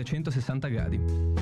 360 gradi.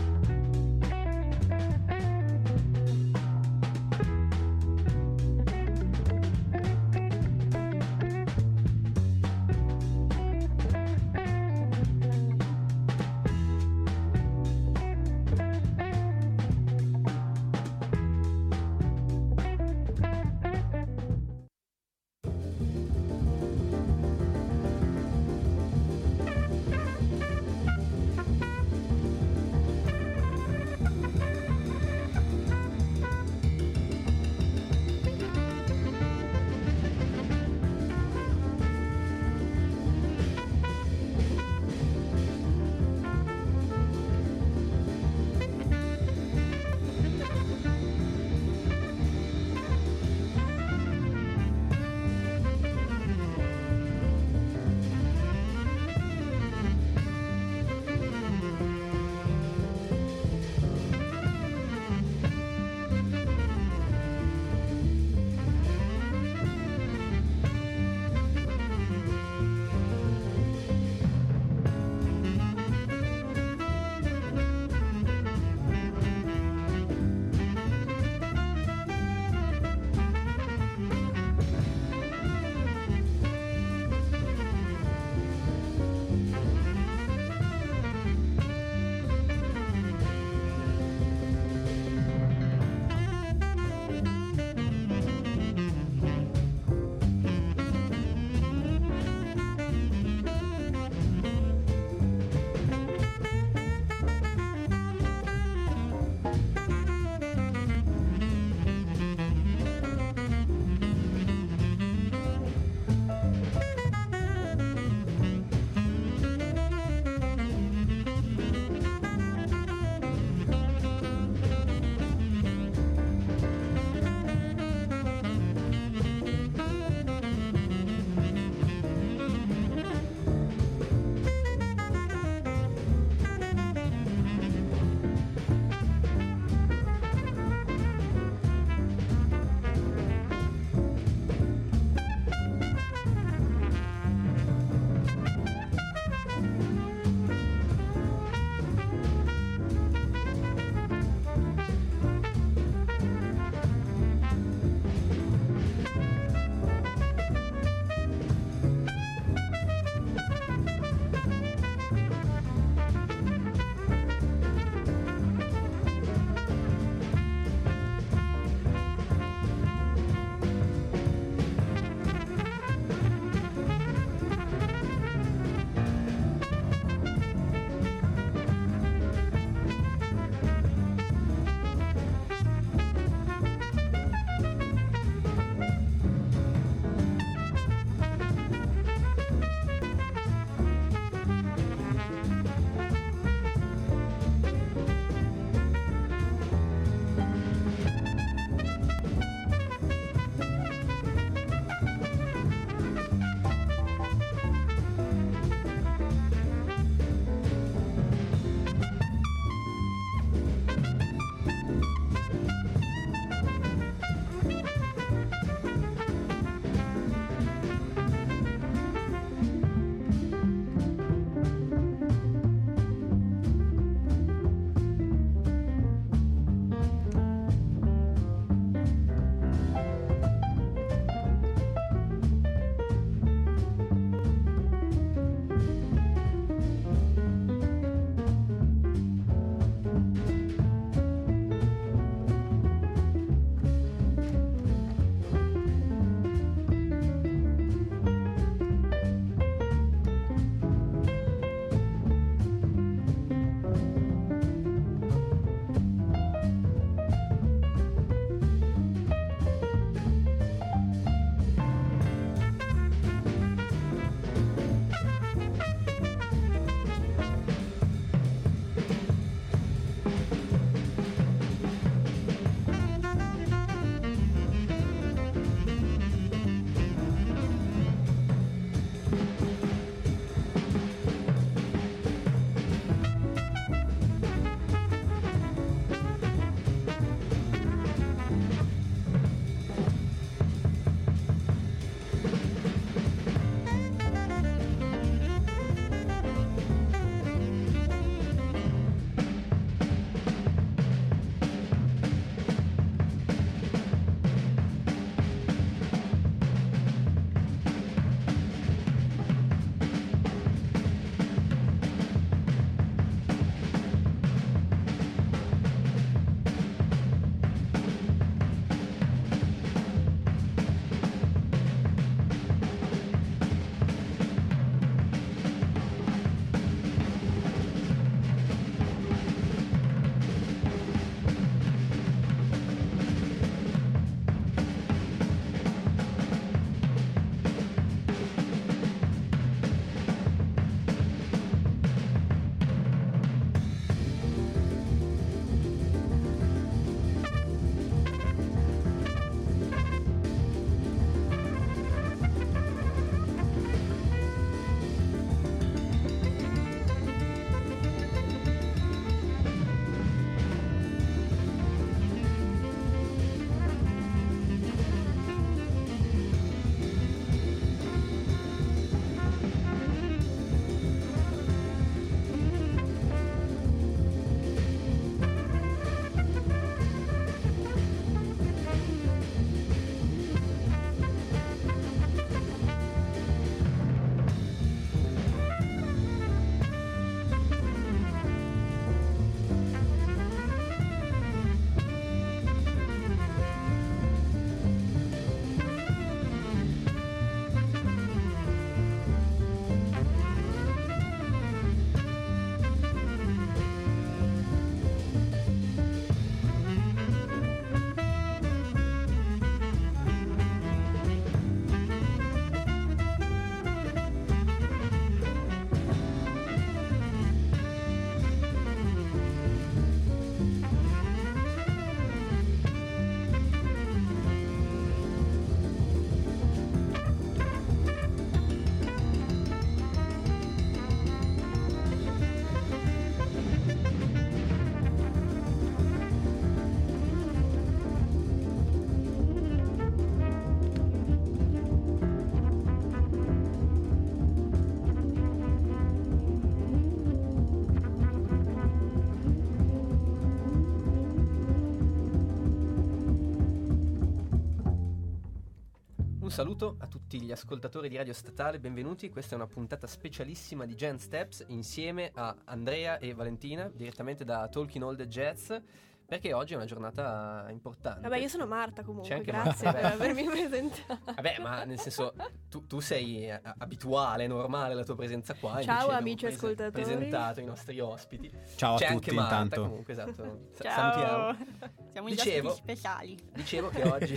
saluto a tutti gli ascoltatori di Radio Statale, benvenuti. Questa è una puntata specialissima di Jazz Steps insieme a Andrea e Valentina, direttamente da Talking All the Jazz, perché oggi è una giornata importante. Vabbè, io sono Marta comunque, grazie per avermi presentato. Vabbè, ma nel senso, tu sei abituale, normale la tua presenza qua. Ciao amici ascoltatori. Presentato i nostri ospiti. Ciao C'è a tutti anche Marta, intanto. Comunque, esatto. Ciao. Siamo gli ospiti speciali. Dicevo che oggi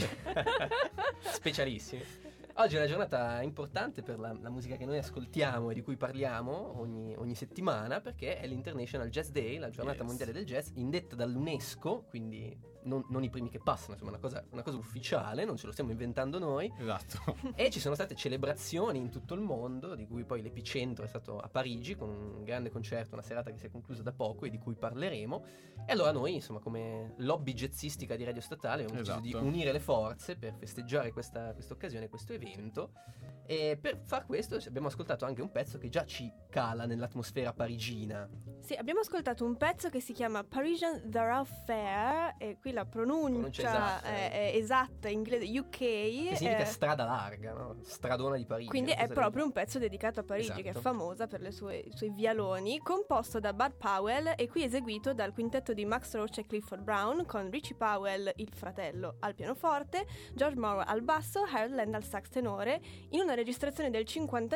specialissimi. Oggi è una giornata importante per la musica che noi ascoltiamo e di cui parliamo ogni settimana, perché è l'International Jazz Day, la giornata mondiale del jazz, indetta dall'UNESCO, quindi non i primi che passano, insomma una cosa ufficiale, non ce lo stiamo inventando noi. Esatto. E ci sono state celebrazioni in tutto il mondo, di cui poi l'epicentro è stato a Parigi, con un grande concerto, una serata che si è conclusa da poco e di cui parleremo. E allora noi, insomma, come lobby jazzistica di Radio Statale, abbiamo deciso di unire le forze per festeggiare questa occasione, questo evento. E per far questo abbiamo ascoltato anche un pezzo che già ci cala nell'atmosfera parigina. Sì, abbiamo ascoltato un pezzo che si chiama Parisian Thoroughfare, e qui la pronuncia è esatta in inglese, UK. Che significa strada larga, no? Stradona di Parigi. Quindi è proprio un pezzo dedicato a Parigi, esatto, che è famosa per i suoi vialoni, composto da Bud Powell e qui eseguito dal quintetto di Max Roach e Clifford Brown, con Richie Powell, il fratello, al pianoforte, George Morrow al basso, Harold Land al sax tenore, in una registrazione del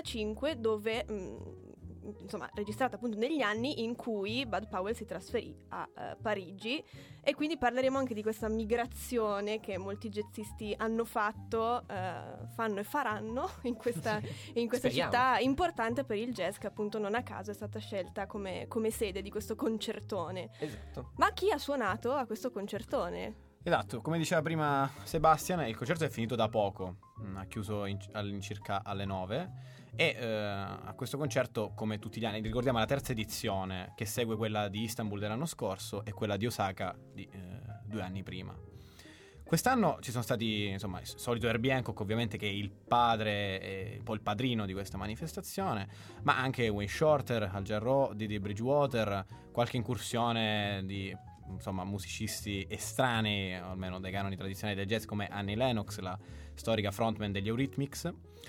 55 dove... insomma, registrata appunto negli anni in cui Bud Powell si trasferì a Parigi, e quindi parleremo anche di questa migrazione che molti jazzisti hanno fatto, fanno e faranno in questa città importante per il jazz, che appunto non a caso è stata scelta come sede di questo concertone. Esatto. Ma chi ha suonato a questo concertone? Esatto, come diceva prima Sebastian, il concerto è finito da poco, ha chiuso all'incirca alle 9. E a questo concerto, come tutti gli anni, ricordiamo la terza edizione, che segue quella di Istanbul dell'anno scorso e quella di Osaka di 2 anni prima. Quest'anno ci sono stati, insomma, il solito Herbie Hancock, ovviamente, che è il padre e poi il padrino di questa manifestazione, ma anche Wayne Shorter, Al Jarreau, Didi Bridgewater, qualche incursione di, insomma, musicisti estranei, o almeno dai canoni tradizionali del jazz, come Annie Lennox, la storica frontman degli Eurythmics,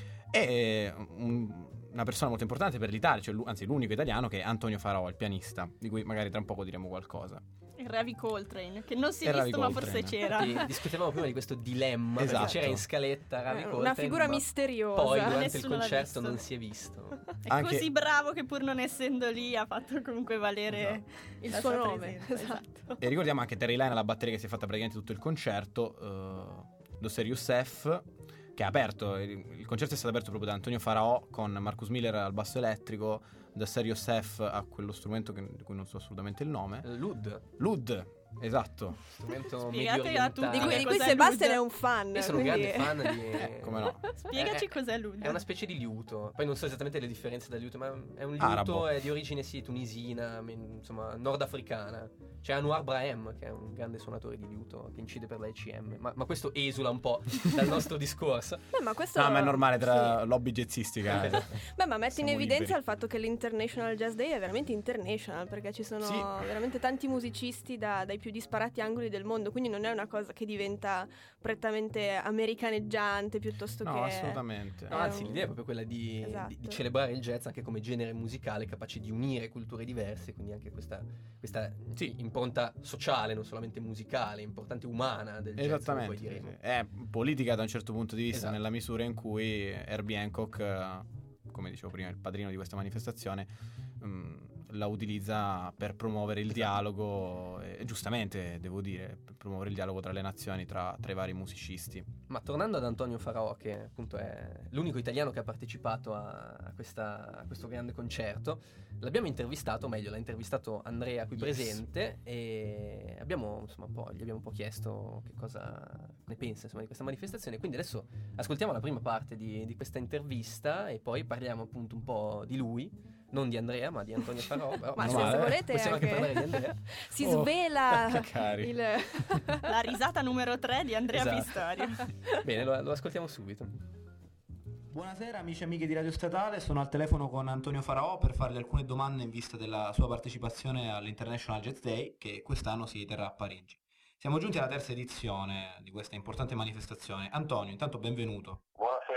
e una persona molto importante per l'Italia, cioè anzi l'unico italiano, che è Antonio Farò, il pianista, di cui magari tra un poco diremo qualcosa. Il Ravi Coltrane, che non si è visto ma forse c'era. Discutevamo prima di questo dilemma, esatto, perché c'era in scaletta Ravi Coltrane, una figura misteriosa. Poi durante il concerto non si è visto. È anche... così bravo che pur non essendo lì ha fatto comunque valere, esatto, il suo nome. Esatto. E ricordiamo anche Terry Lane alla batteria, che si è fatta praticamente tutto il concerto, Dosser Youssef, che ha aperto, il concerto è stato aperto proprio da Antonio Faraò, con Marcus Miller al basso elettrico, Dosser Youssef a quello strumento di cui non so assolutamente il nome, L'Oud, esatto, strumento Spiegate a tutti di cui Sebastian è un fan. Io sono un grande fan di... come no? Spiegaci cos'è l'Oud. È una specie di liuto, poi non so esattamente le differenze dal liuto, ma è un liuto arabo, è di origine tunisina, insomma nordafricana. C'è Anwar Brahem, che è un grande suonatore di liuto che incide per la ECM, ma questo esula un po' dal nostro discorso. Ma questo ma è normale tra lobby jazzistica. Beh, ma mette in evidenza liberi. il fatto che l'International Jazz Day è veramente international, perché ci sono veramente tanti musicisti dai più disparati angoli del mondo, quindi non è una cosa che diventa prettamente americaneggiante piuttosto che... No, assolutamente. No, anzi, l'idea è proprio quella di celebrare il jazz anche come genere musicale capace di unire culture diverse, quindi anche questa impronta sociale, non solamente musicale, importante umana del jazz. Esattamente, poi diremo. È politica da un certo punto di vista, esatto, nella misura in cui Herbie Hancock, come dicevo prima, il padrino di questa manifestazione, la utilizza per promuovere il dialogo, e giustamente devo dire, per promuovere il dialogo tra le nazioni, tra i vari musicisti. Ma tornando ad Antonio Farò, che appunto è l'unico italiano che ha partecipato a questo grande concerto, l'abbiamo intervistato, o meglio l'ha intervistato Andrea qui presente, e gli abbiamo un po' chiesto che cosa ne pensa, insomma, di questa manifestazione. Quindi adesso ascoltiamo la prima parte di questa intervista e poi parliamo appunto un po' di lui, non di Andrea ma di Antonio Farò. Ma se volete possiamo anche parlare di Andrea. Si svela la risata numero 3 di Andrea Pistorio. Bene, lo ascoltiamo subito. Buonasera amici e amiche di Radio Statale, sono al telefono con Antonio Faraò per fargli alcune domande in vista della sua partecipazione all'International Jazz Day, che quest'anno si terrà a Parigi. Siamo giunti alla terza edizione di questa importante manifestazione. Antonio, intanto benvenuto. Buonasera.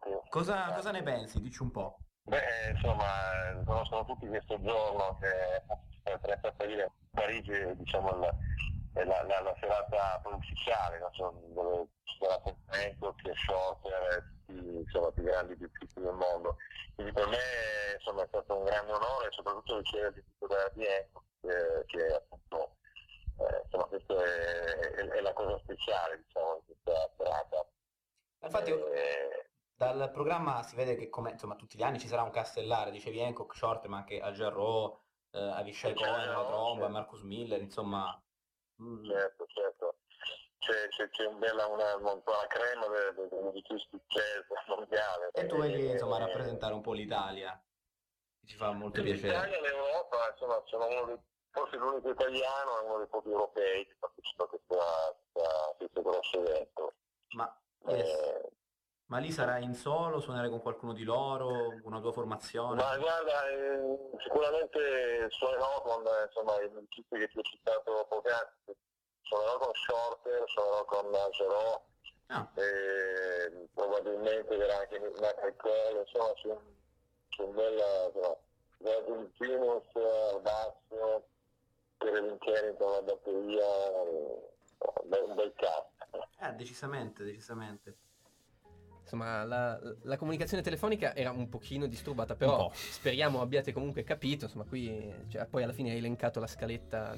Cosa ne pensi? Dici un po'. Beh, insomma, conoscono tutti questo giorno che è 30 aprile, Parigi, diciamo, è la serata ufficiale, no? Dove ci sarà Hancock, Shorter, insomma, più grandi artisti del mondo. Quindi per me, insomma, è stato un grande onore, soprattutto ricevere il titolo di Hancock, che appunto, insomma, questo è la cosa speciale, diciamo, di questa serata. Infatti, dal programma si vede che, come insomma, tutti gli anni ci sarà un castellare, dicevi Hancock, Shorter, ma anche Al Jarreau, Avishai Cohen alla tromba, certo. Marcus Miller, insomma. Certo. C'è una crema dei musicisti jazz mondiale. E tu vedi, insomma, rappresentare un po' l'Italia, ci fa molto piacere. L'Italia e l'Europa, insomma, sono forse l'unico italiano e uno dei pochi europei che partecipa a questo grosso evento. Ma lì sarai in solo, suonerai con qualcuno di loro, una tua formazione? Ma guarda, sicuramente suonerò con, insomma, i musicisti che ti ho citato poc'anzi. Suonerò con Shorter, suonerò con Jarreau, probabilmente verrà anche Michael Cole, insomma c'è un bel Virginus al basso, Kevin Carrington alla batteria, un bel cast. Decisamente. Insomma, la comunicazione telefonica era un pochino disturbata, però speriamo abbiate comunque capito. Insomma, qui poi alla fine hai elencato la scaletta,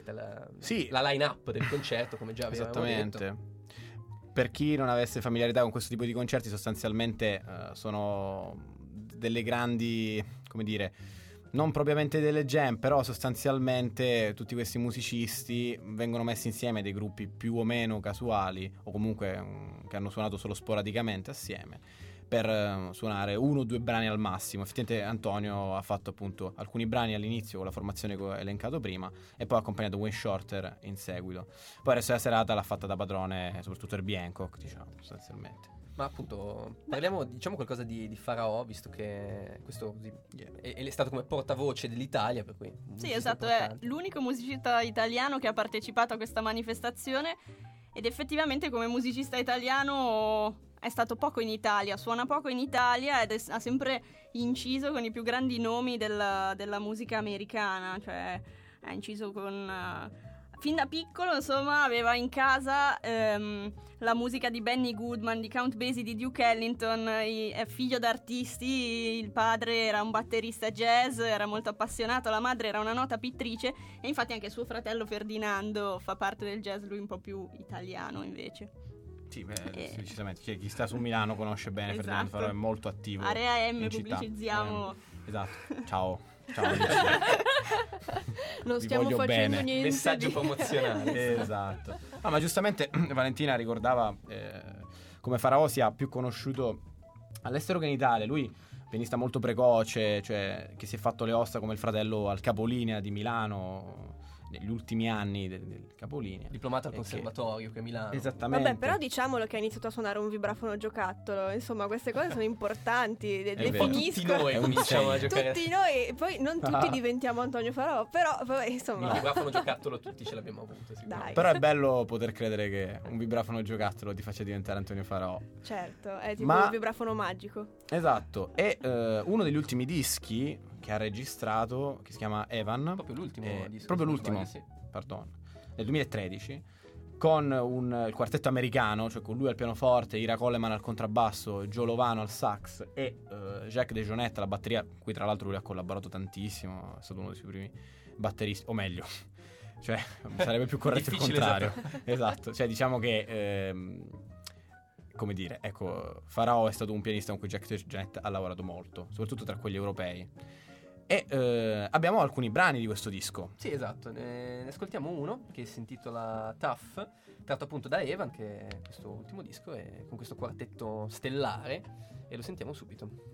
la line-up del concerto, come già avevamo detto. Esattamente. Per chi non avesse familiarità con questo tipo di concerti, sostanzialmente sono delle grandi, come dire, non propriamente delle jam, però sostanzialmente tutti questi musicisti vengono messi insieme, dei gruppi più o meno casuali o comunque che hanno suonato solo sporadicamente assieme, per suonare 1 o 2 brani al massimo. Effettivamente Antonio ha fatto appunto alcuni brani all'inizio con la formazione che ho elencato prima e poi ha accompagnato Wayne Shorter in seguito. Poi il resto della serata l'ha fatta da padrone soprattutto Herbie Hancock, diciamo, sostanzialmente. Ma appunto parliamo, diciamo, qualcosa di Pharao, visto che questo è stato come portavoce dell'Italia, per cui sì, esatto, importante. È l'unico musicista italiano che ha partecipato a questa manifestazione ed effettivamente come musicista italiano è stato poco in Italia, suona poco in Italia ed ha sempre inciso con i più grandi nomi della musica americana, cioè ha inciso con... fin da piccolo, insomma, aveva in casa la musica di Benny Goodman, di Count Basie, di Duke Ellington, è figlio d'artisti, il padre era un batterista jazz, era molto appassionato, la madre era una nota pittrice e infatti anche suo fratello Ferdinando fa parte del jazz, lui un po' più italiano invece. Sì, decisamente. Chi sta su Milano conosce bene, esatto. Ferdinando Pharao è molto attivo. Area M, pubblicizziamo. Esatto, ciao. Non stiamo facendo niente. Messaggio promozionale. Esatto. Ma giustamente Valentina ricordava come Pharao sia più conosciuto all'estero che in Italia. Lui, pianista molto precoce, cioè che si è fatto le ossa come il fratello al capolinea di Milano negli ultimi anni del capolinea. Diplomato al conservatorio che a Milano. Esattamente. Vabbè, però diciamolo che ha iniziato a suonare un vibrafono giocattolo. Insomma, queste cose sono importanti. Tutti noi cominciamo a giocare. Tutti noi, poi non tutti diventiamo Antonio Pharao, però insomma. Il vibrafono giocattolo tutti ce l'abbiamo avuto. Dai. Però è bello poter credere che un vibrafono giocattolo ti faccia diventare Antonio Pharao. Certo, è tipo un vibrafono magico. Esatto. E uno degli ultimi dischi che ha registrato, che si chiama Evan, proprio l'ultimo disco, proprio l'ultimo, sì. Pardon, nel 2013, con il quartetto americano, cioè con lui al pianoforte, Ira Coleman al contrabbasso, Joe Lovano al sax e Jacques DeJohnette alla batteria, qui tra l'altro lui ha collaborato tantissimo, è stato uno dei suoi primi batteristi, o meglio, cioè sarebbe più corretto il contrario. Esatto, cioè diciamo che come dire, ecco, Pharao è stato un pianista con cui Jacques DeJohnette ha lavorato molto, soprattutto tra quelli europei. E abbiamo alcuni brani di questo disco. Sì, esatto, ne ascoltiamo uno che si intitola Tough, tratto appunto da Evan, che è questo ultimo disco, e con questo quartetto stellare, e lo sentiamo subito.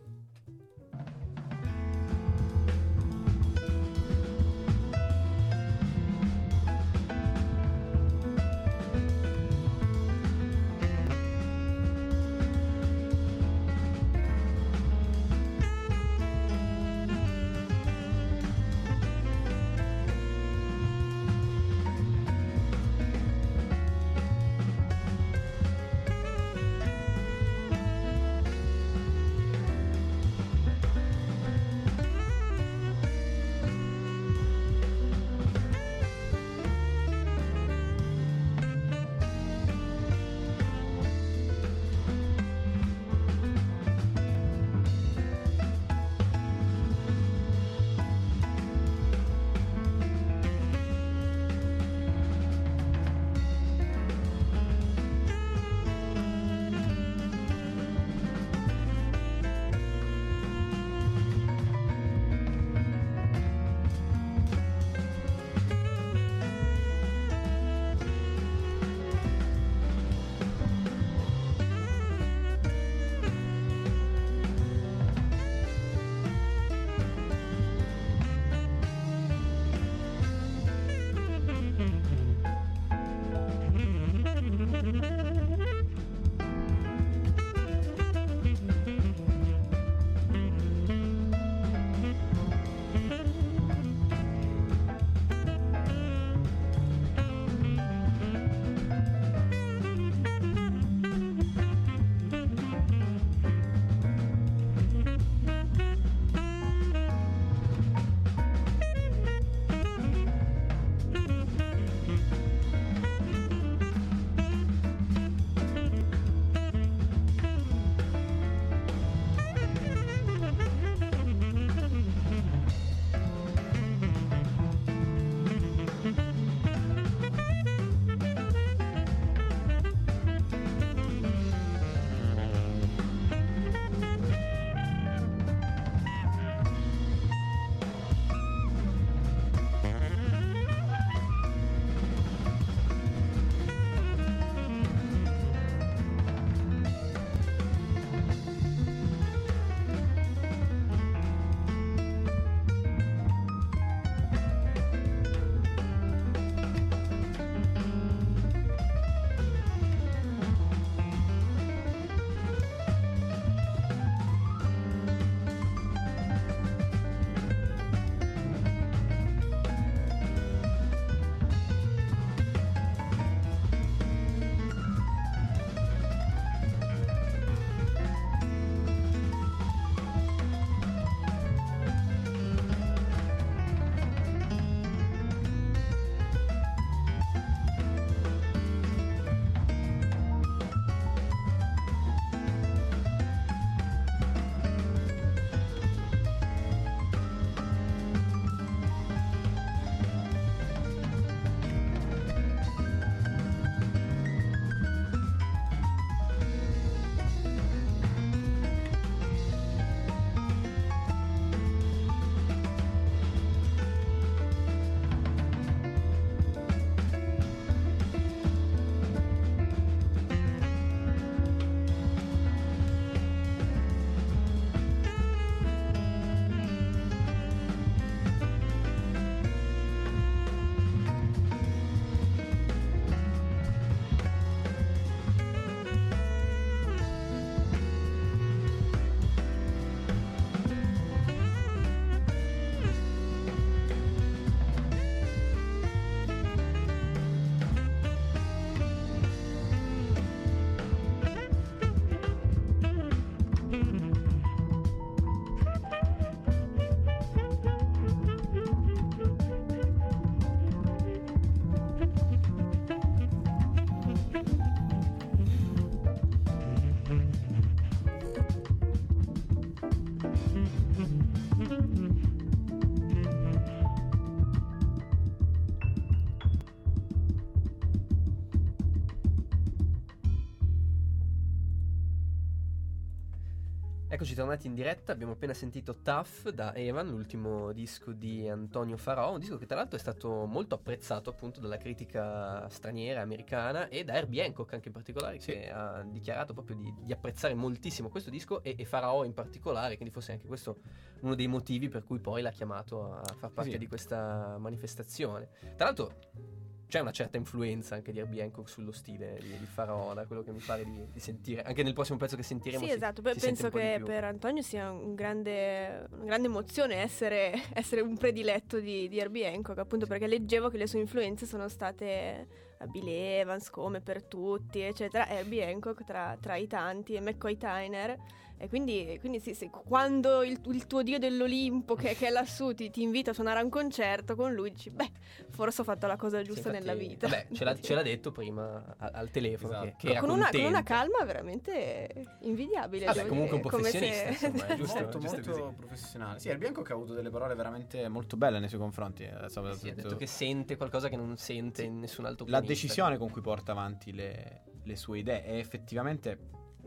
Eccoci tornati in diretta, abbiamo appena sentito Tough da Evan, l'ultimo disco di Antonio Farò, un disco che tra l'altro è stato molto apprezzato appunto dalla critica straniera, americana, e da Herbie Hancock anche in particolare, sì, che ha dichiarato proprio di apprezzare moltissimo questo disco e Farò in particolare, quindi forse anche questo uno dei motivi per cui poi l'ha chiamato a far parte sì, di questa manifestazione. Tra l'altro c'è una certa influenza anche di Herbie Hancock sullo stile di Farò, da quello che mi pare di sentire. Anche nel prossimo pezzo che sentiremo. Sì, esatto. Penso che per Antonio sia una grande emozione essere un prediletto di Herbie Hancock, appunto perché leggevo che le sue influenze sono state Bill Evans, Come per tutti, eccetera, Herbie Hancock tra i tanti, e McCoy Tyner. E quindi sì, quando il tuo dio dell'Olimpo che è lassù ti invita a suonare a un concerto con lui, dici forse ho fatto la cosa giusta nella vita. Beh, ce l'ha detto prima al telefono, esatto, che era con una calma veramente invidiabile. Vabbè, comunque un professionista, insomma, è molto giusto professionale. Sì, Herbie Hancock ha avuto delle parole veramente molto belle nei suoi confronti. Sì, ha detto che sente qualcosa che non sente in nessun altro pianista. pianista. La decisione con cui porta avanti le sue idee è effettivamente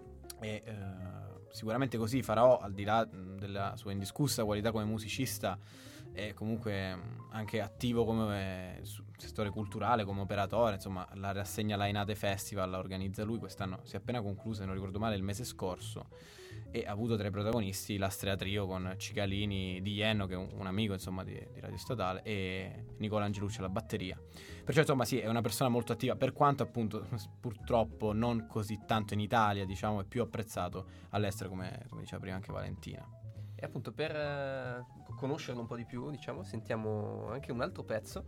sicuramente così. Farò, al di là della sua indiscussa qualità come musicista, è comunque anche attivo come settore culturale, come operatore. Insomma, la rassegna Lainate Festival la organizza lui, quest'anno si è appena conclusa, se non ricordo male, il mese scorso, e ha avuto tra i protagonisti l'Astrea Trio con Cicalini di Jenno, che è un amico insomma di Radio Statale, e Nicola Angelucci alla batteria. Perciò insomma sì, è una persona molto attiva, per quanto appunto purtroppo non così tanto in Italia, diciamo, è più apprezzato all'estero, come diceva prima anche Valentina. E appunto per conoscerlo un po' di più, diciamo, sentiamo anche un altro pezzo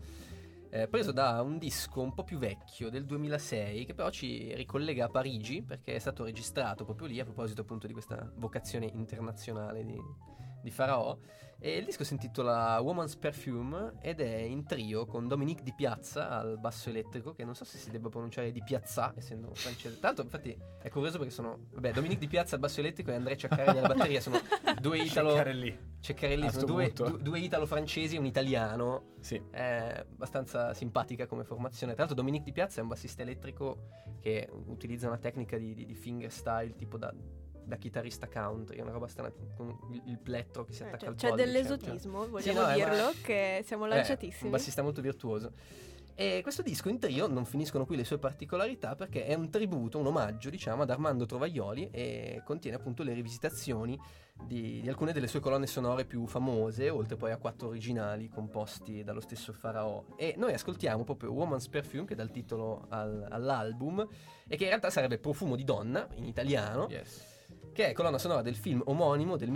preso da un disco un po' più vecchio del 2006, che però ci ricollega a Parigi, perché è stato registrato proprio lì, a proposito appunto di questa vocazione internazionale di Farò. E il disco si intitola Woman's Perfume ed è in trio con Dominique Di Piazza al basso elettrico, che non so se si debba pronunciare Di Piazza, essendo francese. Tra l'altro, infatti, è curioso perché sono Dominique Di Piazza al basso elettrico e Andrea Ceccarelli alla batteria. Sono due Ceccarelli sono due italo-francesi e un italiano. Sì. È abbastanza simpatica come formazione. Tra l'altro Dominique Di Piazza è un bassista elettrico che utilizza una tecnica di fingerstyle tipo da chitarrista country, una roba strana, con il plettro che si attacca al pollice. C'è dell'esotismo, vogliamo dirlo, che siamo lanciatissimi. Un bassista molto virtuoso. E questo disco in trio non finiscono qui le sue particolarità, perché è un tributo, un omaggio, diciamo, ad Armando Trovaioli, e contiene appunto le rivisitazioni di alcune delle sue colonne sonore più famose, oltre poi a 4 originali composti dallo stesso Farò. E noi ascoltiamo proprio Woman's Perfume, che dà il titolo all'album, e che in realtà sarebbe Profumo di donna in italiano. Yes. Che è colonna sonora del film omonimo del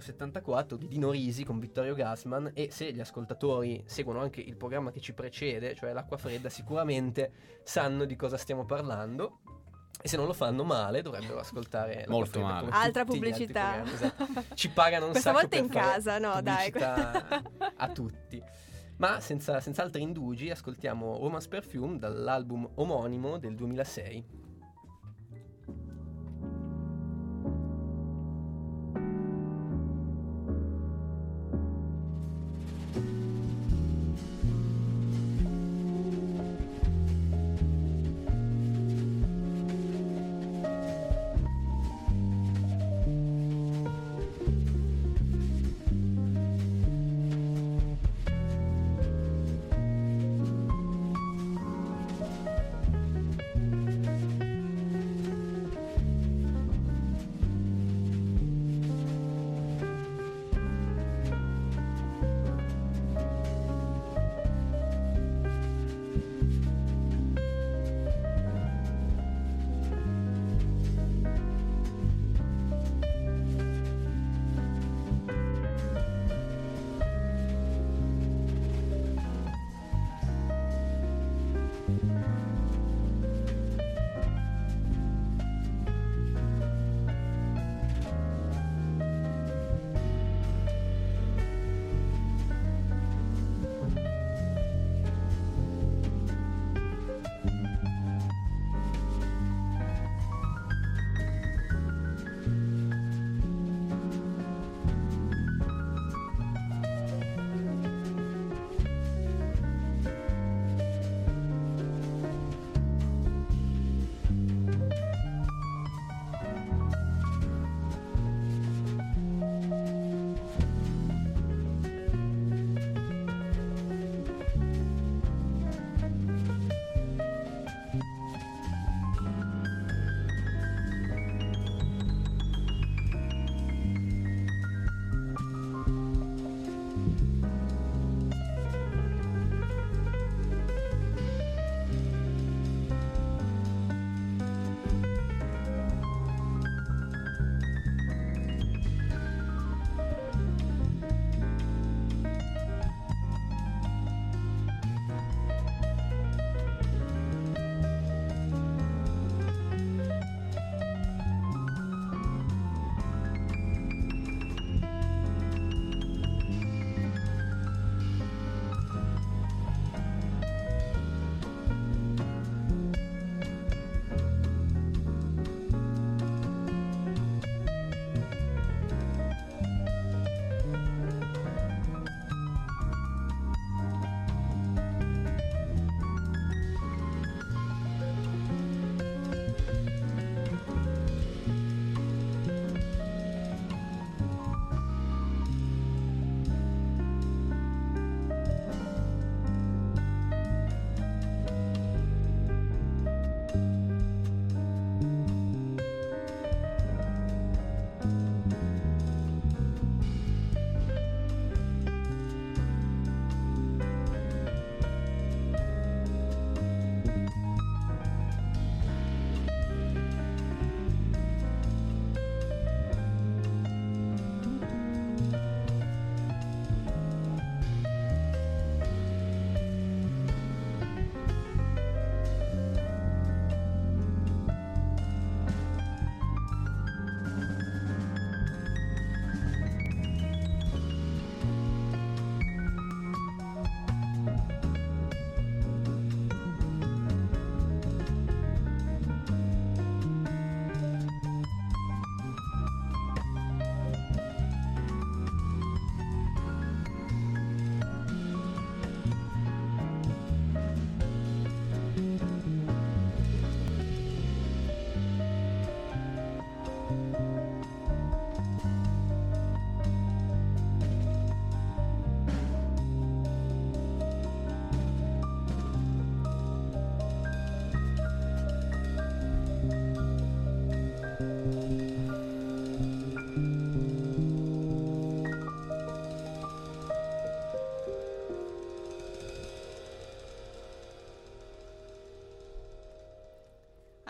1974 di Dino Risi con Vittorio Gassman. E se gli ascoltatori seguono anche il programma che ci precede, cioè L'Acqua Fredda, sicuramente sanno di cosa stiamo parlando, e se non lo fanno male dovrebbero ascoltare molto Fredda, male. Altra pubblicità, esatto. Ci pagano un questa sacco volta per in fare casa, no dai, pubblicità a tutti. Ma senza altri indugi ascoltiamo Woman's Perfume dall'album omonimo del 2006.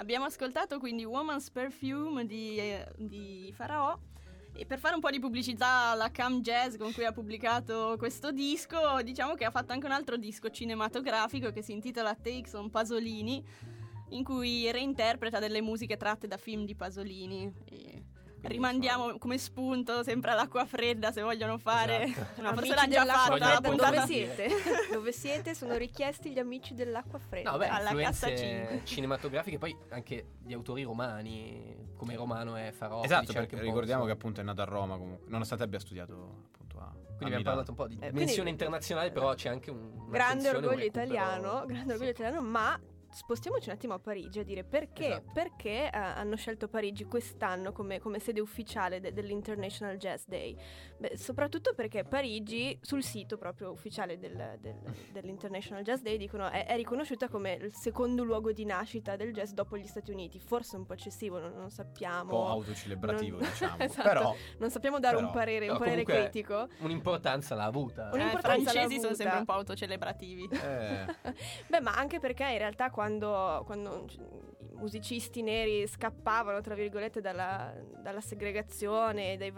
Abbiamo ascoltato quindi Woman's Perfume di Pharao. E per fare un po' di pubblicità alla Cam Jazz con cui ha pubblicato questo disco, diciamo che ha fatto anche un altro disco cinematografico che si intitola Takes on Pasolini, in cui reinterpreta delle musiche tratte da film di Pasolini. E rimandiamo come spunto sempre all'acqua fredda se vogliono fare. Esatto. No, forse l'ha già fatta la puntata. Dove siete? Dove siete? Sono richiesti gli amici dell'acqua fredda. No, beh, alla cassa influenze 5 cinematografiche, poi anche di autori romani, come Romano è Pharao. Esatto, dice perché anche un po', ricordiamo che insomma. appunto è nato a Roma comunque, nonostante abbia studiato appunto a Quindi abbiamo parlato un po' di quindi- dimensione internazionale, però c'è anche un Grande un orgoglio recupero. italiano, grande orgoglio Sì. italiano, ma spostiamoci un attimo a Parigi a dire perché, Esatto. perché hanno scelto Parigi quest'anno come sede ufficiale dell'International Jazz Day. Beh, soprattutto perché Parigi, sul sito proprio ufficiale dell'International Jazz Day, dicono è riconosciuta come il secondo luogo di nascita del jazz dopo gli Stati Uniti. Forse un po' eccessivo, non sappiamo. un po' autocelebrativo, Non- diciamo. Esatto. Però Non sappiamo dare Però- un parere No, critico. Un'importanza l'ha avuta. Un- I Un'importanza francesi l'ha sono sempre avuta. un po' autocelebrativi. Beh, ma anche perché in realtà quando i musicisti neri scappavano, tra virgolette, dalla segregazione, le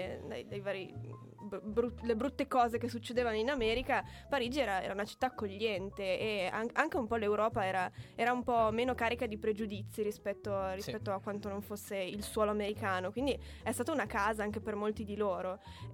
brutte cose che succedevano in America, Parigi era una città accogliente e anche un po' l'Europa era un po' meno carica di pregiudizi rispetto a quanto non fosse il suolo americano, quindi è stata una casa anche per molti di loro.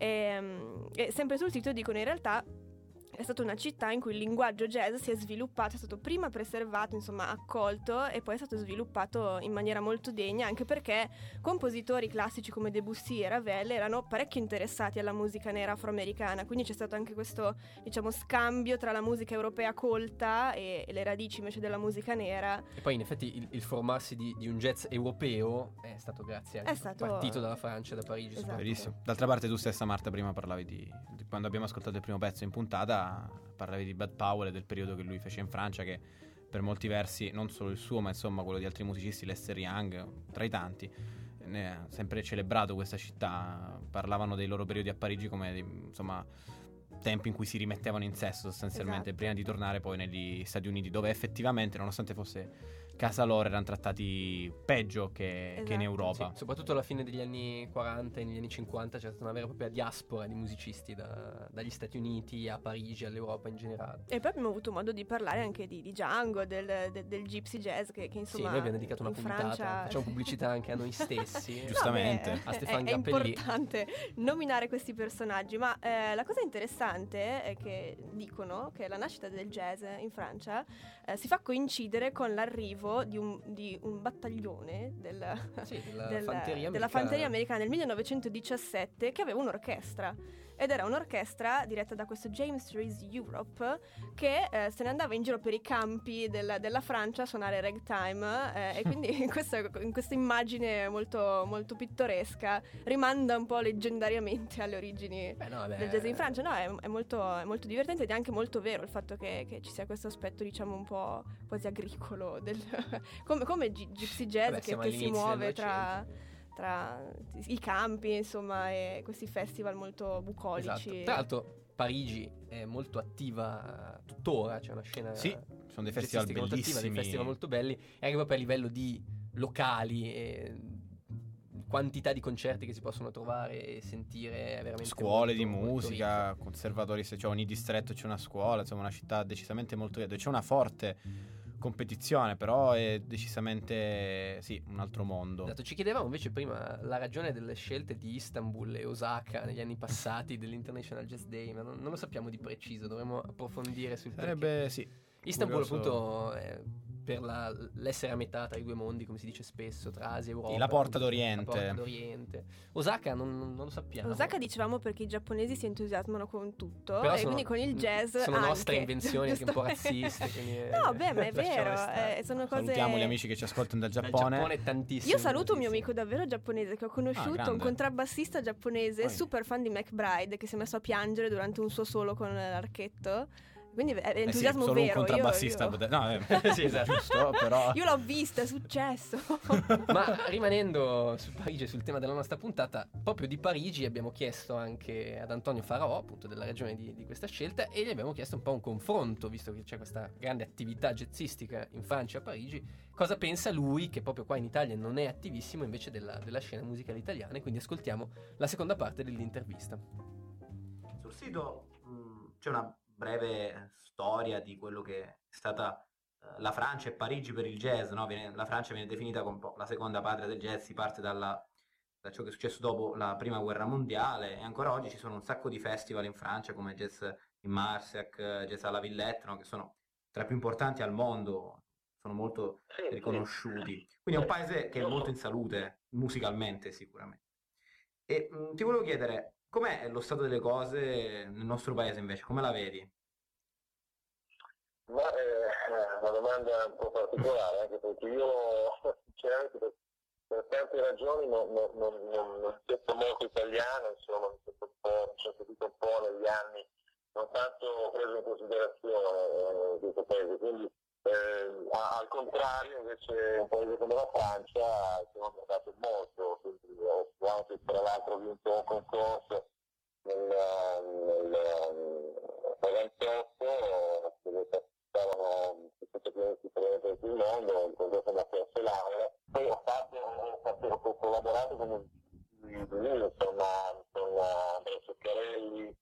E sempre sul sito dicono in realtà è stata una città in cui il linguaggio jazz si è sviluppato, è stato prima preservato, insomma accolto, e poi è stato sviluppato in maniera molto degna, anche perché compositori classici come Debussy e Ravel erano parecchio interessati alla musica nera afroamericana, quindi c'è stato anche questo, diciamo, scambio tra la musica europea colta e le radici invece della musica nera. E poi in effetti il formarsi di un jazz europeo è stato grazie anche partito dalla Francia, da Parigi. Esatto. soprattutto. verissimo. D'altra parte tu stessa, Marta, prima parlavi di quando abbiamo ascoltato il primo pezzo in puntata, parlavi di Bud Powell e del periodo che lui fece in Francia, che per molti versi, non solo il suo ma insomma quello di altri musicisti, Lester Young tra i tanti, ne ha sempre celebrato questa città. Parlavano dei loro periodi a Parigi come insomma tempi in cui si rimettevano in sesto sostanzialmente, Esatto. prima di tornare poi negli Stati Uniti, dove effettivamente, nonostante fosse casa loro, erano trattati peggio che in Esatto. Europa. Sì, soprattutto alla fine degli anni 40 e negli anni 50 c'è stata una vera e propria diaspora di musicisti dagli Stati Uniti a Parigi, all'Europa in generale. E poi abbiamo avuto modo di parlare anche di Django, del gypsy jazz che Sì, insomma noi abbiamo dedicato una in puntata, Francia... facciamo pubblicità anche a noi stessi. Giustamente. No, beh, A Stefan è Grappelli. importante nominare questi personaggi, ma la cosa interessante è che dicono che la nascita del jazz in Francia si fa coincidere con l'arrivo di un battaglione Sì, della della fanteria fanteria americana nel 1917 che aveva un'orchestra. Ed era un'orchestra diretta da questo James Reese Europe che se ne andava in giro per i campi della Francia a suonare ragtime e quindi in questa immagine molto, molto pittoresca rimanda un po' leggendariamente alle origini del jazz in Francia. No, è molto divertente ed è anche molto vero il fatto che ci sia questo aspetto, diciamo, un po' quasi agricolo come gypsy jazz. Vabbè, che siamo si all'inizio muove del tra i campi, insomma, e questi festival molto bucolici. Esatto. Tra l'altro Parigi è molto attiva tuttora, c'è una scena Sì, sono dei festival jazzistica molto attiva, dei bellissimi. festival molto belli, e anche proprio a livello di locali e quantità di concerti che si possono trovare e sentire è veramente Scuole molto, di molto musica, ricca. conservatori, se c'è ogni distretto c'è una scuola, insomma una città decisamente molto dove c'è una forte competizione, però è decisamente sì, un altro mondo. Esatto, ci chiedevamo invece prima la ragione delle scelte di Istanbul e Osaka negli anni passati dell'International Jazz Day, ma non lo sappiamo di preciso, dovremmo approfondire sul perché. Sarebbe sì. Istanbul curioso. appunto per l'essere a metà tra i due mondi, come si dice spesso, tra Asia e Europa. La porta appunto, d'Oriente. La porta d'Oriente. Osaka non lo sappiamo. Osaka dicevamo perché i giapponesi si entusiasmano con tutto Però e quindi con il jazz sono anche. nostre invenzioni anche un po' razziste. No, beh, ma è lasciamo vero, stare. sono cose... Salutiamo gli amici che ci ascoltano dal Dal Giappone. tantissimo. Io saluto un mio amico davvero giapponese che ho conosciuto, grande. un contrabbassista giapponese, Poi. super fan di McBride, che si è messo a piangere durante un suo solo con l'archetto. Quindi è entusiasmo solo vero. un contrabbassista sì, esatto. giusto, però Io l'ho vista, è successo. Ma rimanendo su Parigi e sul tema della nostra puntata, proprio di Parigi abbiamo chiesto anche ad Antonio Faraò, appunto della ragione di questa scelta, e gli abbiamo chiesto un po' un confronto, visto che c'è questa grande attività jazzistica in Francia, a Parigi. Cosa pensa lui, che proprio qua in Italia non è attivissimo, invece della scena musicale italiana? E quindi ascoltiamo la seconda parte dell'intervista. Sul sito c'è una breve storia di quello che è stata la Francia e Parigi per il jazz, no? La Francia viene definita come un po' la seconda patria del jazz, si parte da ciò che è successo dopo la prima guerra mondiale, e ancora oggi ci sono un sacco di festival in Francia come Jazz in Marsac, Jazz à la Villette, no? Che sono tra i più importanti al mondo, sono molto riconosciuti. Quindi è un paese che è molto in salute musicalmente sicuramente. E ti volevo chiedere, com'è lo stato delle cose nel nostro paese invece? Come la vedi? Ma è una domanda un po' particolare, anche perché io sinceramente per tante ragioni non sento molto italiano, insomma, mi sono sentito un po' negli anni non tanto preso in considerazione questo paese, quindi al contrario invece un paese come la Francia sono andato molto, quindi ho anche tra l'altro vinto un concorso nel 98 dove participavano tutti i pianisti provenienti del mondo, il concorso della terza laurea. Poi ho collaborato con Wilson, con Andrea Ceccarelli,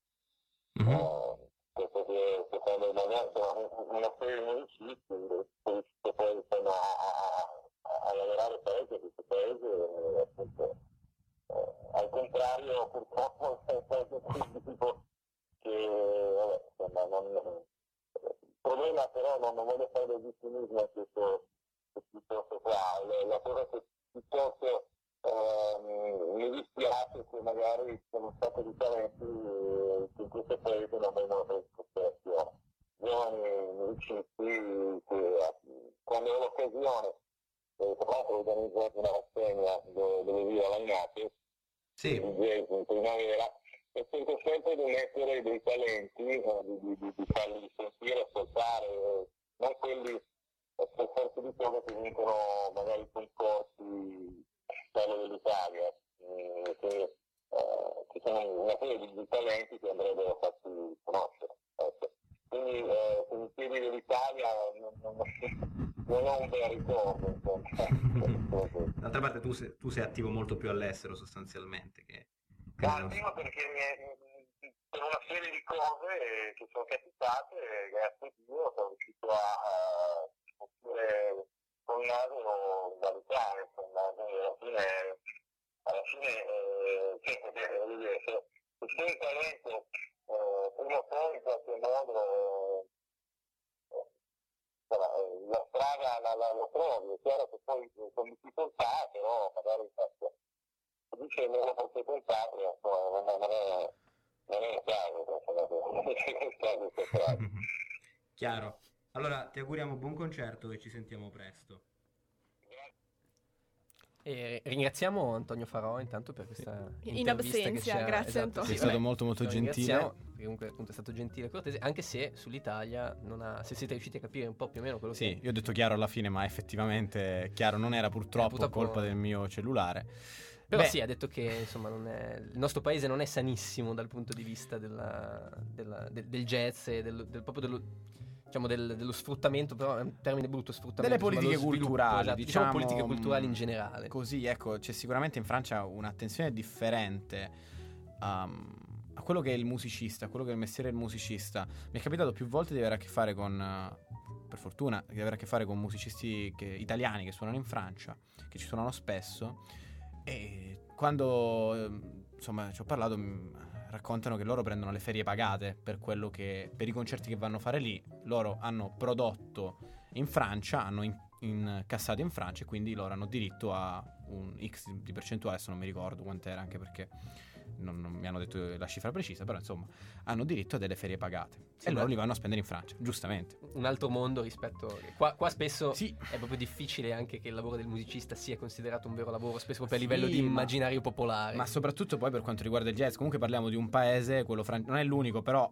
secondo una serie di musicisti, poi insomma a lavorare paese a questo paese, appunto, al contrario purtroppo è un tipo che vabbè, il problema però non voglio fare del vittimismo a questo qua, la cosa che piuttosto mi dispiace che magari sono stati di talenti che in questo paese non vengono presi in considerazione. Giovani musicisti che quando ho l'occasione, tra l'altro ho organizzato una rassegna dove vivo a Lagnate, in primavera, e cerco sempre di mettere dei talenti, di farli sentire, ascoltare, non quelli per forza di cose che vincono magari concorsi quello dell'Italia, che ci sono una serie di talenti che andrebbero fatti conoscere. Quindi se mi chiedi dell'Italia non ho un bel ricordo. D'altra parte tu sei attivo molto più all'estero sostanzialmente. Attivo perché per una serie di cose che sono capitate, grazie a Dio, sono riuscito a uscire con il naso dall'Italia, alla fine se sei un talento prima o poi in qualche modo la strada lo trovi, è chiaro che poi con difficoltà, però magari dice non lo posso contare, non è il caso. Chiaro. Allora ti auguriamo buon concerto e ci sentiamo presto. E ringraziamo Antonio Faraò intanto per questa in absenza, grazie Antonio. È stato molto gentile. Comunque appunto è stato gentile e cortese, anche se sull'Italia se siete riusciti a capire un po' più o meno quello che... Sì, io ho detto Chiaro alla fine, ma effettivamente Chiaro non era purtroppo colpa del mio cellulare. Però sì, ha detto che insomma il nostro paese non è sanissimo dal punto di vista del jazz e dello sfruttamento, però è un termine brutto, sfruttamento delle politiche culturali, esatto, diciamo politiche culturali in generale. Così, ecco, c'è sicuramente in Francia un'attenzione differente a quello che è il musicista, a quello che è il mestiere del musicista. Mi è capitato più volte di avere a che fare per fortuna, di avere a che fare con musicisti italiani che suonano in Francia, che ci suonano spesso, e quando insomma ci ho parlato raccontano che loro prendono le ferie pagate per i concerti che vanno a fare lì. Loro hanno prodotto in Francia, hanno incassato in Francia, e quindi loro hanno diritto a un X di percentuale, adesso non mi ricordo quant'era, anche perché non mi hanno detto la cifra precisa, però insomma hanno diritto a delle ferie pagate, sì, e loro li vanno a spendere in Francia, giustamente. Un altro mondo rispetto qua spesso sì. È proprio difficile anche che il lavoro del musicista sia considerato un vero lavoro, spesso proprio a livello di immaginario popolare, ma soprattutto poi per quanto riguarda il jazz. Comunque parliamo di un paese, quello non è l'unico, però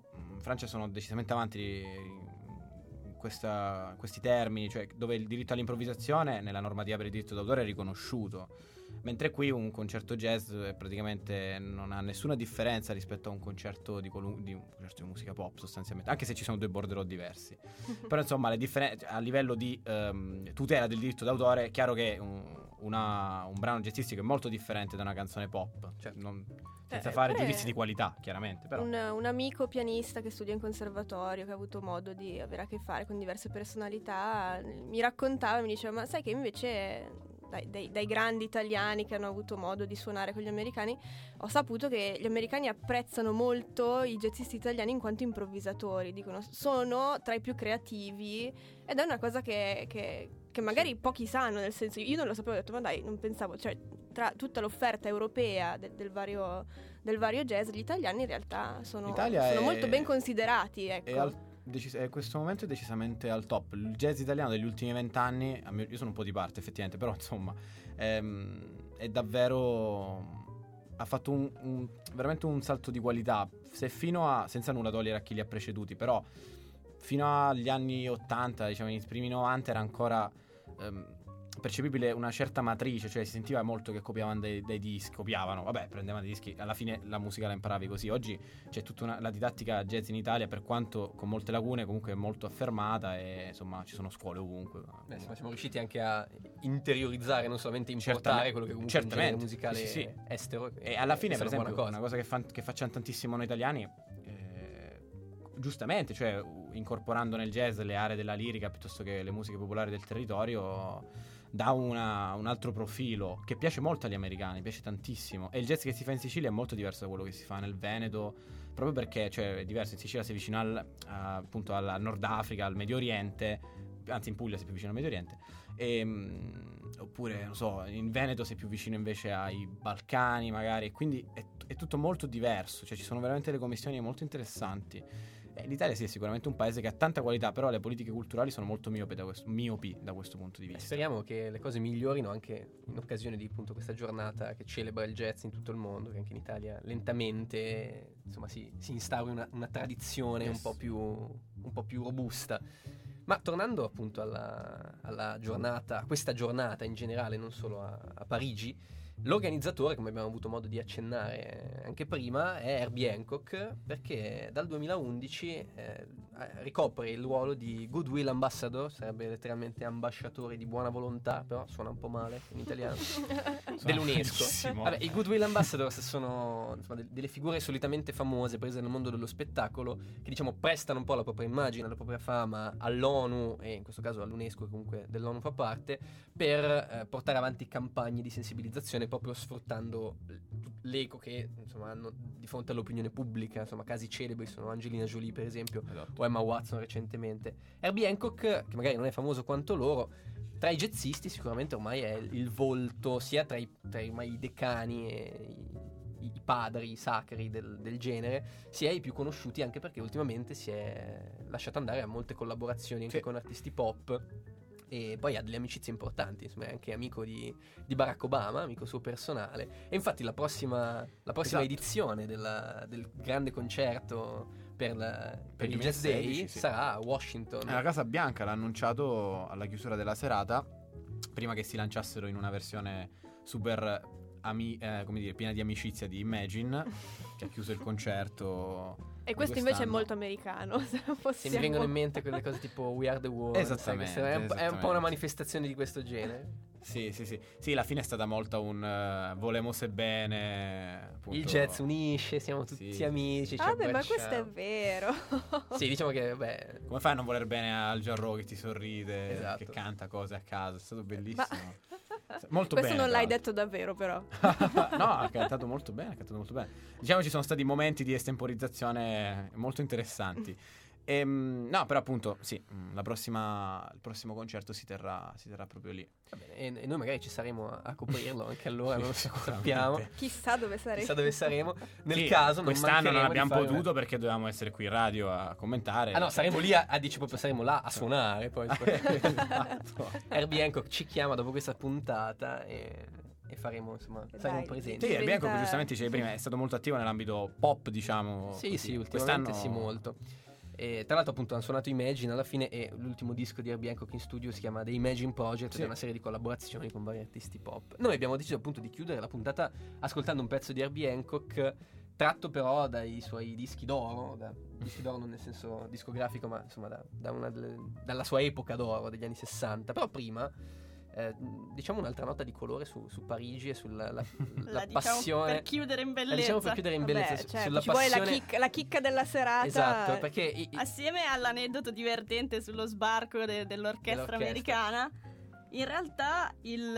Francia sono decisamente avanti in questi termini, cioè dove il diritto all'improvvisazione nella normativa per il diritto d'autore è riconosciuto, mentre qui un concerto jazz praticamente non ha nessuna differenza rispetto a un concerto di musica pop sostanzialmente, anche se ci sono due borderò diversi. Però insomma le differenze a livello di tutela del diritto d'autore è chiaro che un brano jazzistico è molto differente da una canzone pop, cioè senza fare giudizi di qualità chiaramente, però. Un amico pianista che studia in conservatorio, che ha avuto modo di avere a che fare con diverse personalità, mi raccontava, mi diceva: ma sai che invece dai grandi italiani che hanno avuto modo di suonare con gli americani, ho saputo che gli americani apprezzano molto i jazzisti italiani in quanto improvvisatori, dicono sono tra i più creativi, ed è una cosa che magari pochi sanno, nel senso, io non lo sapevo, ho detto ma dai, non pensavo, cioè tra tutta l'offerta europea del vario jazz, gli italiani in realtà sono molto ben considerati, ecco. In questo momento è decisamente al top. Il jazz italiano degli ultimi 20 anni, io sono un po' di parte effettivamente, però insomma è davvero, ha fatto veramente un salto di qualità. Se senza nulla togliere a chi li ha preceduti, però fino agli anni 80, diciamo i primi 90 era ancora percepibile una certa matrice, cioè si sentiva molto che copiavano dei dischi, prendevano dei dischi, alla fine la musica la imparavi così. Oggi c'è tutta la didattica jazz in Italia, per quanto con molte lacune, comunque è molto affermata, e insomma ci sono scuole ovunque. Siamo riusciti anche a interiorizzare, non solamente importare quello che comunque è un genere musicale estero, e alla fine per esempio una cosa che facciamo tantissimo noi italiani, giustamente, cioè incorporando nel jazz le aree della lirica piuttosto che le musiche popolari del territorio, dà un altro profilo che piace molto agli americani, piace tantissimo. E il jazz che si fa in Sicilia è molto diverso da quello che si fa nel Veneto, proprio perché è diverso. In Sicilia sei vicino appunto al Nord Africa, al Medio Oriente, anzi in Puglia sei più vicino al Medio Oriente, oppure non so, in Veneto sei più vicino invece ai Balcani magari, e quindi è tutto molto diverso, cioè ci sono veramente delle commissioni molto interessanti. L'Italia sì, è sicuramente un paese che ha tanta qualità, però le politiche culturali sono molto miopi da questo punto di vista. Speriamo che le cose migliorino anche in occasione di appunto questa giornata che celebra il jazz in tutto il mondo, che anche in Italia lentamente insomma si instauri una tradizione un po' più robusta. Ma tornando appunto alla giornata, a questa giornata in generale, non solo a Parigi, l'organizzatore, come abbiamo avuto modo di accennare anche prima, è Herbie Hancock, perché dal 2011 ricopre il ruolo di Goodwill Ambassador, sarebbe letteralmente ambasciatore di buona volontà, però suona un po' male in italiano, dell'UNESCO. Vabbè, i Goodwill Ambassador sono delle figure solitamente famose, prese nel mondo dello spettacolo, che diciamo prestano un po' la propria immagine, la propria fama all'ONU, e in questo caso all'UNESCO, che comunque dell'ONU fa parte, per portare avanti campagne di sensibilizzazione, proprio sfruttando l'eco che insomma hanno di fronte all'opinione pubblica. Insomma, casi celebri sono Angelina Jolie per esempio, o Emma Watson recentemente. Herbie Hancock, che magari non è famoso quanto loro, tra i jazzisti sicuramente ormai è il volto, sia tra i decani e i padri sacri del genere, sia i più conosciuti, anche perché ultimamente si è lasciato andare a molte collaborazioni anche con artisti pop. E poi ha delle amicizie importanti, insomma è anche amico di Barack Obama, amico suo personale. E infatti la prossima edizione del grande concerto per il Jazz Day sarà a Washington. La Casa Bianca l'ha annunciato alla chiusura della serata, prima che si lanciassero in una versione super piena di amicizia di Imagine, che ha chiuso il concerto. E questo invece è molto americano. Se mi vengono in mente quelle cose tipo We Are the World. Esattamente. È un po' una manifestazione di questo genere. Sì, la fine è stata molto volemo sebbene, appunto. Il jazz unisce, siamo tutti amici. Ma questo è vero. Sì, diciamo che come fai a non voler bene al Jarreau che ti sorride, esatto, che canta cose a caso? È stato bellissimo. Molto questo bene, non l'hai detto davvero, però. No, ha cantato molto bene. Diciamo ci sono stati momenti di estemporizzazione molto interessanti. No, però appunto sì, il prossimo concerto si terrà proprio lì. Va bene, e noi magari ci saremo a coprirlo anche allora, non lo sappiamo. Chissà dove saremo. Nel caso quest'anno non abbiamo potuto perché dovevamo essere qui in radio a commentare. Ah no, saremo lì proprio saremo là a suonare poi. Esatto. Herbie Hancock ci chiama dopo questa puntata e e faremo, insomma, saremo presenti. Sì, Bianco, come giustamente dicevi prima, è stato molto attivo nell'ambito pop, diciamo. Sì, così. sì, ultimamente Quest'anno... sì, molto. E tra l'altro appunto hanno suonato Imagine alla fine, e l'ultimo disco di Herbie Hancock in studio si chiama The Imagine Project, ed è una serie di collaborazioni con vari artisti pop. Noi abbiamo deciso appunto di chiudere la puntata ascoltando un pezzo di Herbie Hancock tratto però dai suoi dischi d'oro, dischi d'oro non nel senso discografico, ma insomma dalla sua epoca d'oro degli anni 60. Però prima diciamo un'altra nota di colore su Parigi e sulla passione, per chiudere in bellezza. Diciamo per chiudere in bellezza. Vabbè, certo, sulla ci passione, vuole la chicca della serata. Esatto, perché assieme all'aneddoto divertente sullo sbarco dell'orchestra americana, in realtà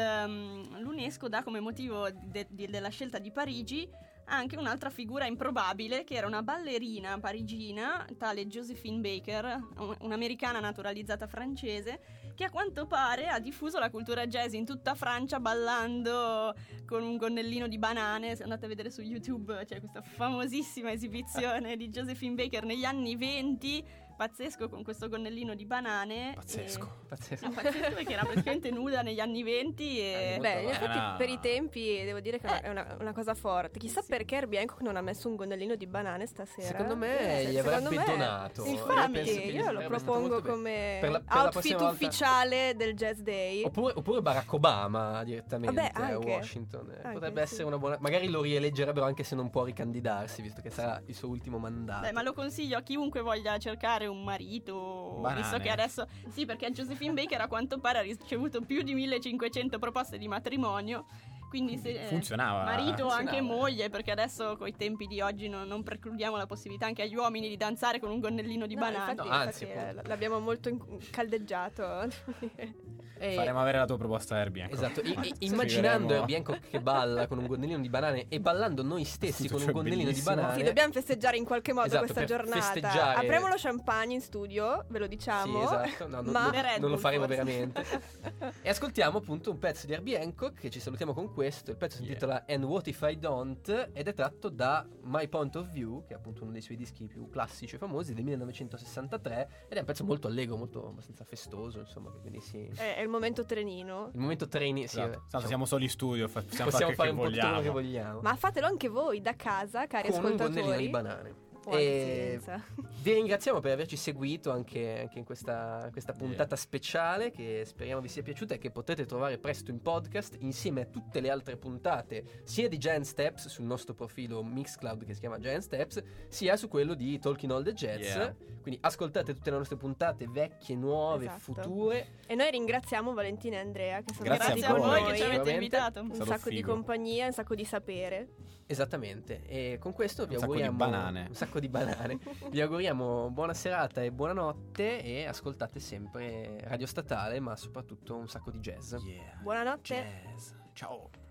l'UNESCO dà come motivo della scelta di Parigi anche un'altra figura improbabile, che era una ballerina parigina, tale Josephine Baker, un'americana naturalizzata francese, che a quanto pare ha diffuso la cultura jazz in tutta Francia ballando con un gonnellino di banane. Se andate a vedere su YouTube c'è questa famosissima esibizione di Josephine Baker negli anni 20, pazzesco, con questo gonnellino di banane. Pazzesco. pazzesco. Perché era praticamente nuda negli anni 20 e... Beh, in effetti per i tempi devo dire che è una cosa forte. Chissà perché Herbie Hancock non ha messo un gonnellino di banane stasera. Secondo me gli avrebbe donato. Infatti io lo propongo come per la outfit ufficiale del Jazz Day. Oppure Barack Obama direttamente. Vabbè, a anche. Washington. Anche, potrebbe essere una buona... Magari lo rieleggerebbero anche se non può ricandidarsi, visto che sarà il suo ultimo mandato. Beh, ma lo consiglio a chiunque voglia cercare un marito, banane. visto che adesso sì, perché Josephine Baker a quanto pare ha ricevuto più di 1500 proposte di matrimonio, quindi se funzionava. marito o anche moglie, perché adesso coi tempi di oggi non precludiamo la possibilità anche agli uomini di danzare con un gonnellino di banane. Infatti, anzi, l'abbiamo molto caldeggiato. Faremo avere la tua proposta, Herbie Hancock. Esatto, immaginando Herbie Hancock che balla con un gonnellino di banane e ballando noi stessi con un gonnellino di banane. Sì, dobbiamo festeggiare in qualche modo Esatto, questa per giornata. festeggiare. Apriamo lo champagne in studio, ve lo diciamo. Sì, esatto. No, ma non lo faremo veramente. E ascoltiamo appunto un pezzo di Herbie Hancock, che ci salutiamo con questo. Il pezzo si intitola And What If I Don't, ed è tratto da My Point of View, che è appunto uno dei suoi dischi più classici e famosi del 1963, ed è un pezzo molto allegro, molto abbastanza festoso, insomma, quindi sì. È il momento trenino. Il momento treni, sì. Esatto. Tanto siamo soli in studio, possiamo fare un po' tutto quello che vogliamo. Ma fatelo anche voi da casa, cari con ascoltatori. un gonnellino di banane. E vi ringraziamo per averci seguito anche in questa puntata speciale, che speriamo vi sia piaciuta e che potrete trovare presto in podcast insieme a tutte le altre puntate, sia di Giant Steps sul nostro profilo Mixcloud che si chiama Giant Steps, sia su quello di Talking All the Jazz. Quindi ascoltate tutte le nostre puntate, vecchie, nuove, future. E noi ringraziamo Valentina e Andrea, che sono Grazie stati a con voi noi, che ci avete invitato. un sacco di compagnia, un sacco di sapere. Esattamente. E con questo vi un sacco auguriamo di banane. un sacco di banane. Vi auguriamo buona serata e buonanotte, e ascoltate sempre Radio Statale, ma soprattutto un sacco di jazz. Buonanotte. Jazz. Ciao.